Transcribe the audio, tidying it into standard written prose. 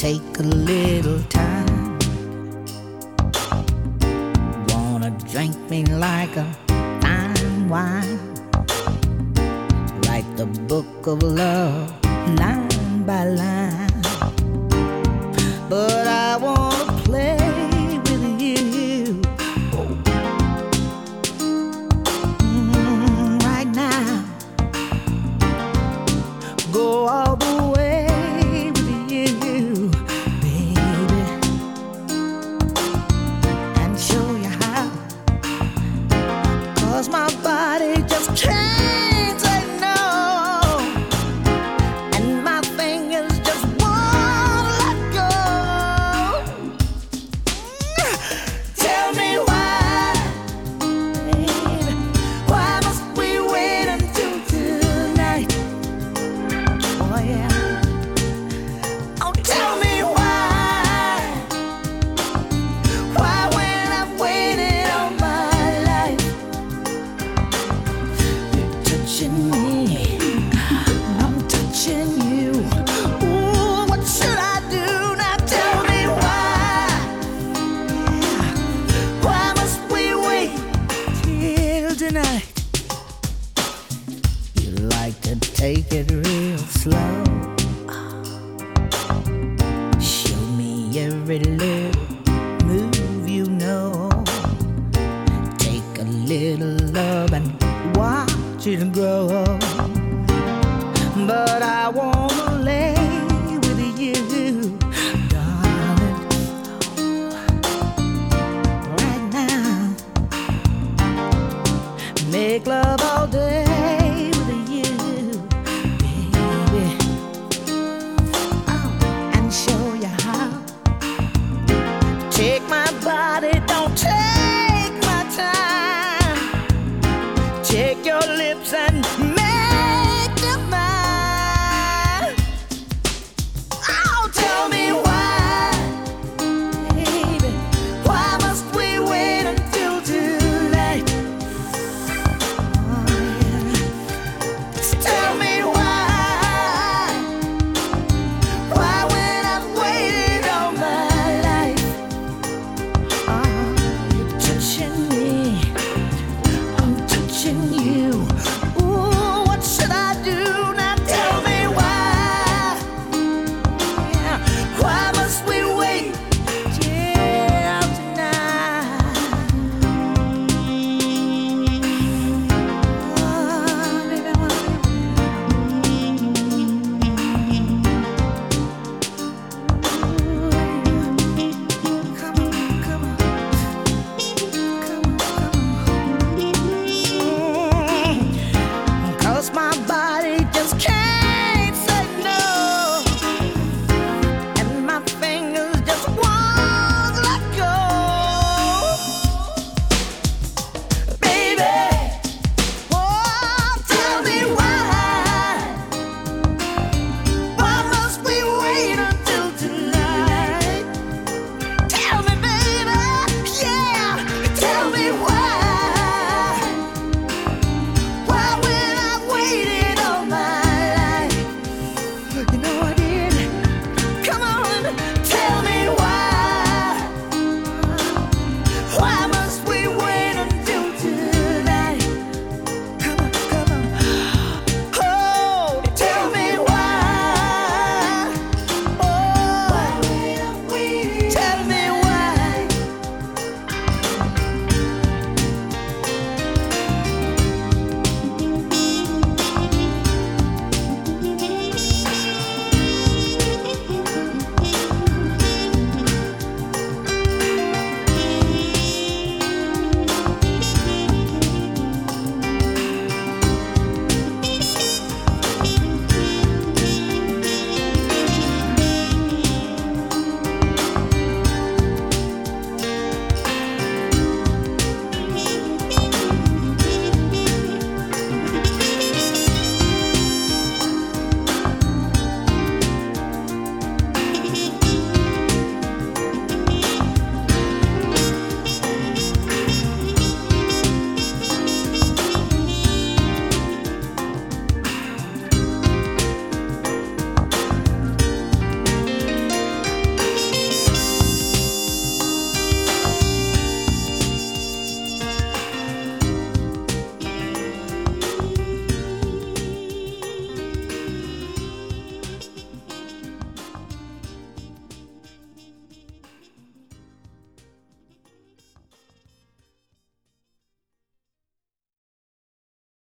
take a little time. Wanna drink me like a fine wine. Write the book of love line by line. But I wanna play with you right now. Go all the way with you, baby, and show you how. 'Cause my body just can't say no, and my fingers just won't let go. Tell me why, baby, why must we wait until tonight? Oh yeah. Oh, tell me why when I've waited all my life. You're touching me, I'm touching you. Ooh, what should I do now? Tell me why. Why must we wait till tonight? You like to take it real slow. Show me every little